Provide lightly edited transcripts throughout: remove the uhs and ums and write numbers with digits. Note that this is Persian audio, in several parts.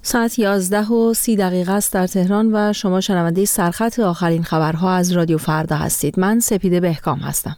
ساعت 11:30 است در تهران و شما شنونده سرخط آخرین خبرها از رادیو فردا هستید. من سپیده بهکام هستم.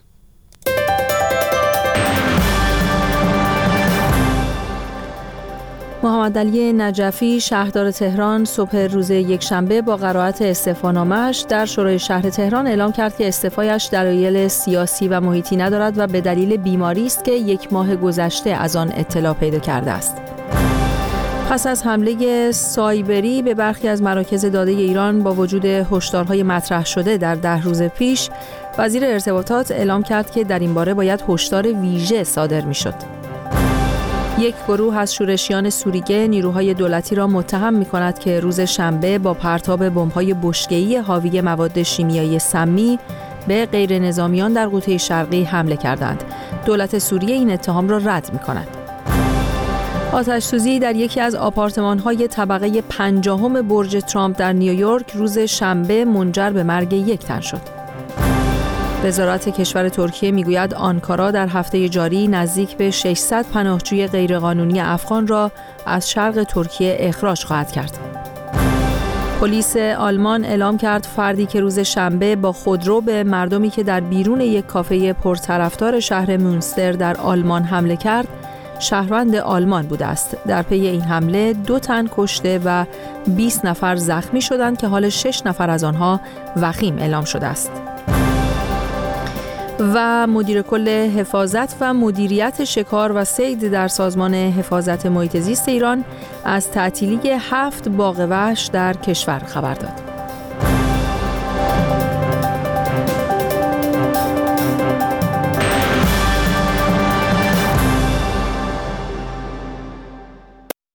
محمد علی نجفی شهردار تهران صبح روز یکشنبه با قرائت استعفانامه‌اش در شورای شهر تهران اعلام کرد که استعفایش دلایل سیاسی و محیطی ندارد و به دلیل بیماری است که 1 ماه گذشته از آن اطلاع پیدا کرده است. پس از حمله سایبری به برخی از مراکز داده ایران با وجود هشدارهای مطرح شده در 10 روز پیش، وزیر ارتباطات اعلام کرد که در این باره باید هشدار ویژه صادر می‌شد. یک گروه از شورشیان سوریه نیروهای دولتی را متهم می‌کند که روز شنبه با پرتاب بمب‌های بشکه‌ای حاوی مواد شیمیایی سمی به غیر نظامیان در قوطه شرقی حمله کردند. دولت سوریه این اتهام را رد می‌کند. آتش‌سوزی در یکی از آپارتمان‌های طبقه 50 برج ترامپ در نیویورک روز شنبه منجر به مرگ 1 تن شد. وزارت کشور ترکیه میگوید آنکارا در هفته جاری نزدیک به 600 پناهجوی غیرقانونی افغان را از شرق ترکیه اخراج خواهد کرد. پلیس آلمان اعلام کرد فردی که روز شنبه با خودرو به مردمی که در بیرون یک کافه پرطرفدار شهر مونستر در آلمان حمله کرد، شهروند آلمان بوده است. در پی این حمله 2 تن کشته و 20 نفر زخمی شدند که حال 6 نفر از آنها وخیم اعلام شده است. و مدیر کل حفاظت و مدیریت شکار و صید در سازمان حفاظت محیط زیست ایران از تعطیلی 7 باغ وحش در کشور خبر داد.